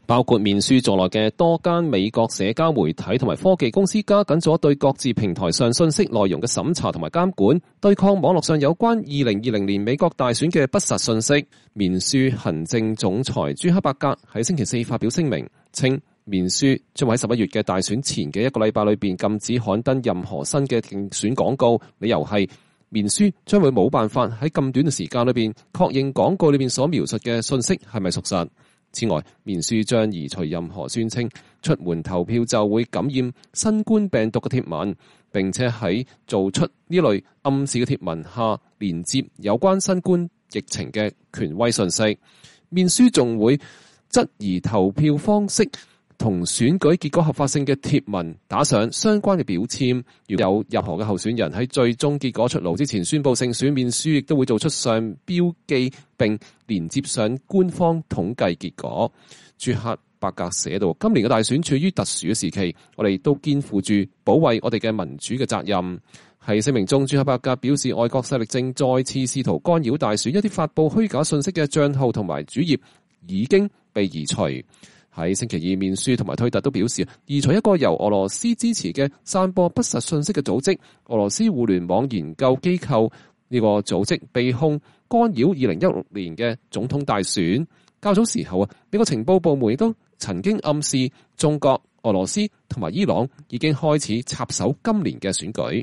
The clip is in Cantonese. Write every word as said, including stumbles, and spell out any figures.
包括面書在內嘅多間美國社交媒體同埋科技公司加緊咗對各自平台上信息內容嘅審查同埋監管，對抗網絡上有關二零二零年美國大選嘅不實信息。面書行政總裁朱克伯格喺星期四發表聲明，稱面書將會喺十一月嘅大選前嘅一個禮拜裏邊禁止刊登任何新嘅競選廣告，理由係面書將會冇辦法喺咁短嘅時間裏邊確認廣告裏邊所描述嘅信息係咪屬實。此外，面書將移除任何宣稱出門投票就會感染新冠病毒嘅貼文，並且喺做出呢類暗示嘅貼文下連接有關新冠疫情嘅權威信息。面書仲會質疑投票方式同選舉結果合法性嘅貼文打上相關嘅標籤。如果有任何嘅候選人喺最終結果出爐之前宣布勝選，面書亦都會做出上標記並連接上官方統計結果。朱克伯格寫道：今年嘅大選處於特殊嘅時期，我哋都肩負住保衛我哋嘅民主嘅責任。喺聲明中，朱克伯格表示，外國勢力正再次試圖干擾大選，一啲發佈虛假信息嘅賬號同埋主頁已經被移除。喺星期二，面書同埋推特都表示，移除一個由俄羅斯支持嘅散播不實信息嘅組織——俄羅斯互聯網研究機構。呢個組織被控干擾二零一六年嘅總統大選。較早時候啊，美國情報部門亦都曾經暗示中國、俄羅斯同埋伊朗已經開始插手今年嘅選舉。